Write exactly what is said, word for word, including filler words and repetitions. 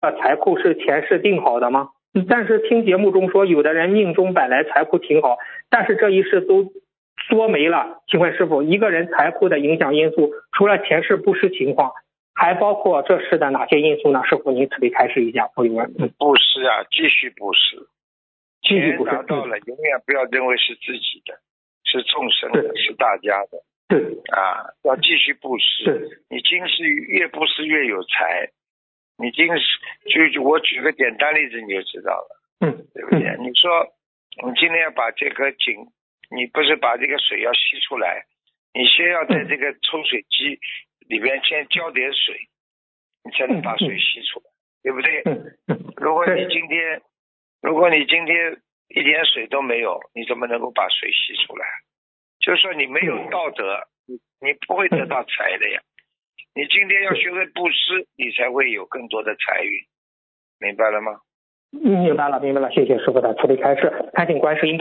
财库是前世定好的吗？但是听节目中说，有的人命中本来财库挺好，但是这一世都缩没了。请问师傅，一个人财库的影响因素，除了前世布施情况，还包括这世的哪些因素呢？师傅您慈悲开示一下，朋友们。嗯， 布施啊，继续布施， 继续布施， 钱拿到了，永远不要认为是自己的，是众生的，是大家的。 对啊，要继续布施。你今世越布施越有财。你今世就就我举个简单例子你就知道了， 嗯， 对不对？嗯、你说你今天要把这个井，你不是把这个水要吸出来，你先要在这个抽水机里边先浇点水，你才能把水吸出来，对不对？如果你今天如果你今天一点水都没有，你怎么能够把水吸出来？就是说你没有道德，你你不会得到财的呀。你今天要学会布施，你才会有更多的财运，明白了吗？ 明白了，明白了，谢谢师傅的慈悲开示。恳请观世音